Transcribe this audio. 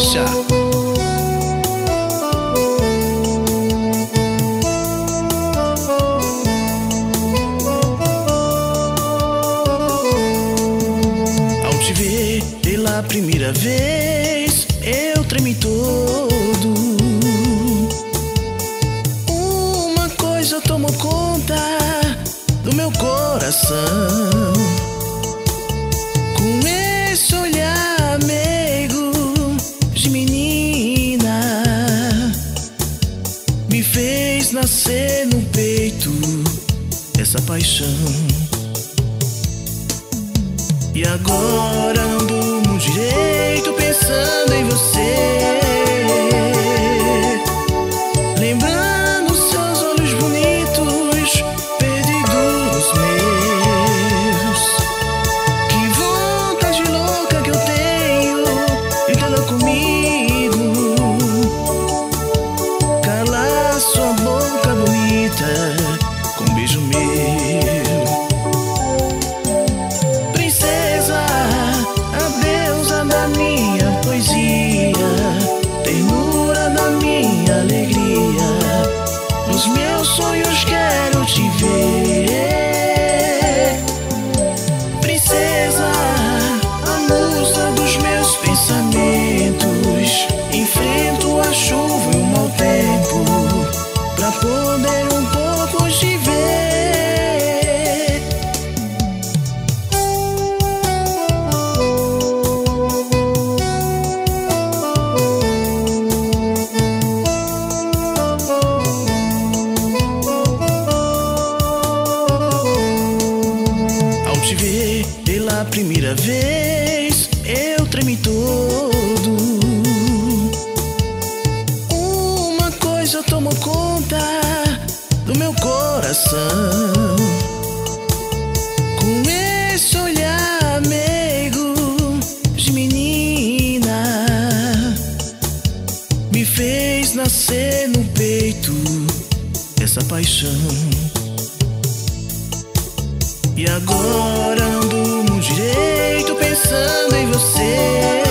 Rocha. Ao te ver pela primeira vez, eu tremi todo. Uma coisa tomou conta do meu coração. Com esse olhar meigo de menina, me fez nascer no peito essa paixão. E agora não durmo direito pensando em você, lembrando seus olhos bonitos perdidos nos meus. Que vontade louca que eu tenho de tê-la comigo, calar sua boca bonita com um beijo meu. Ternura da minha alegria, nos meus sonhos quero te ver. Princesa, a musa dos meus pensamentos, enfrento a chuva e o mau tempo pra poder um pouco te ver. Te ver pela primeira vez, eu tremi todo. Uma coisa tomou conta do meu coração. Com esse olhar meigo de menina, me fez nascer no peito essa paixão. E agora não durmo direito pensando em você,